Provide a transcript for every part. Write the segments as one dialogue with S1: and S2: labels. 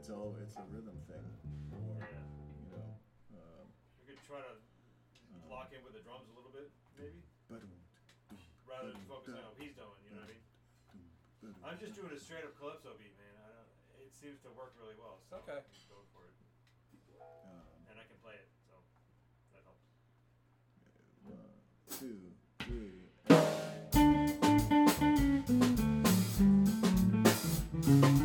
S1: it's a rhythm thing, or
S2: Yeah.
S1: you know,
S2: We could try to lock in with the drums a little bit, maybe,
S1: ba-dum,
S2: rather than focus on how he's doing. You know what I mean? I'm just doing a straight up calypso beat, man. It seems to work really well. So
S3: Okay.
S2: I'm just going for it, and I can play it, so that helps.
S1: 1, 2, 3.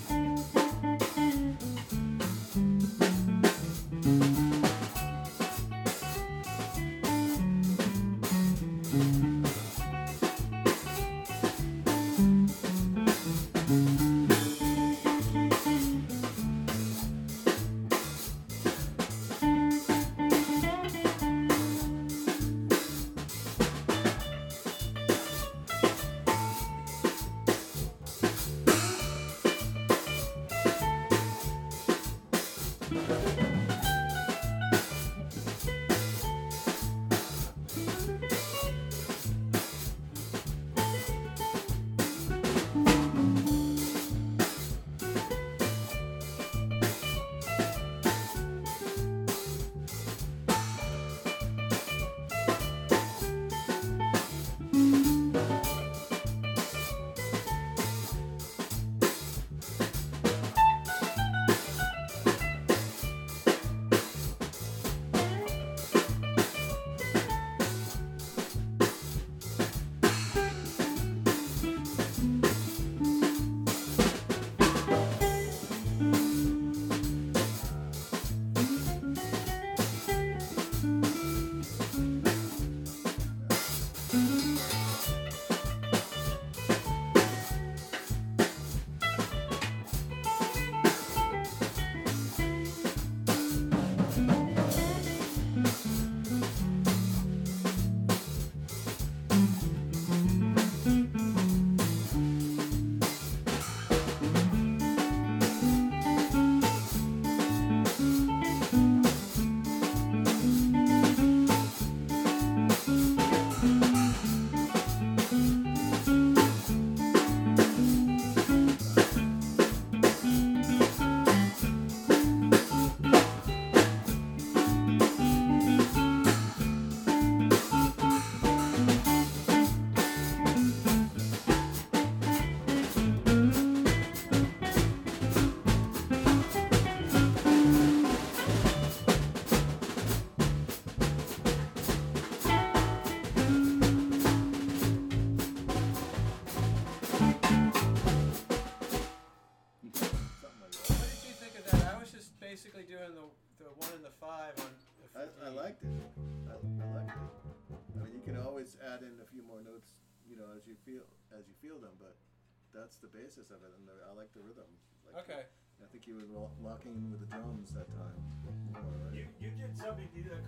S3: Basically doing the 1 and the 5 on the 15.
S1: I liked it. I liked it. I mean, you can always add in a few more notes, you know, as you feel them, but that's the basis of it, and I like the rhythm.
S3: Okay.
S1: I think you were locking in with the drums that time. More, right?
S2: You did something.